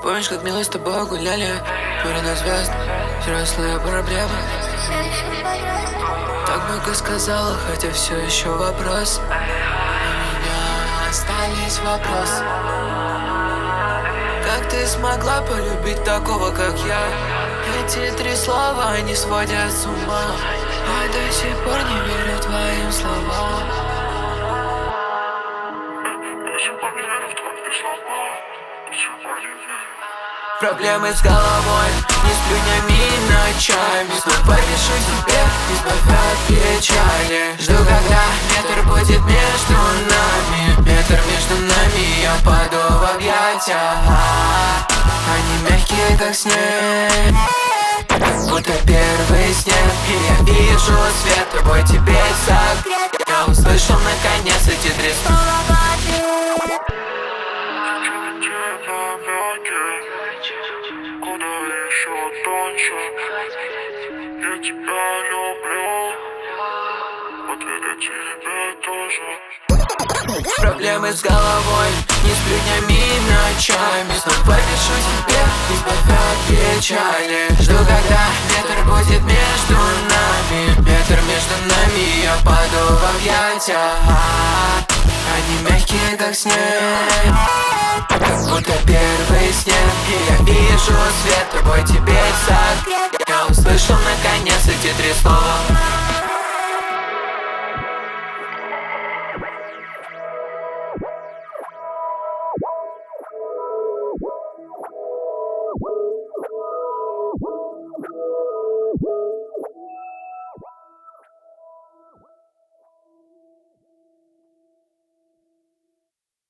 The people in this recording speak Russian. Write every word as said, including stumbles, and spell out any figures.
Помнишь, как мило с тобой гуляли? Море на звезд, взрослые проблемы. Так много сказала, хотя все еще вопрос. У меня остались вопросы. Как ты смогла полюбить такого, как я? Эти три слова не сводят с ума. Я до сих пор не верю твоим словам. Проблемы с головой, не сплю днями и ночами. Снова пишу тебе, избавь от печали. Жду, когда метр будет между нами. Метр между нами, я паду в объятия. Они мягкие, как снег, будто первый снег. И я вижу свет, тобой теперь согрет. Я услышал наконец эти три слова. Куда еще тоньше? Я тебя люблю, вот это тебе тоже. Проблемы с головой, не сплю днями и ночами. Снова пишу тебе, избавь от печали. Жду, когда метр будет между нами. Метр между нами, я паду в объятия. Они мягкие, как снег, будто первый снег. И я вижу свет, тобой теперь согрет. Я услышал наконец эти три слова.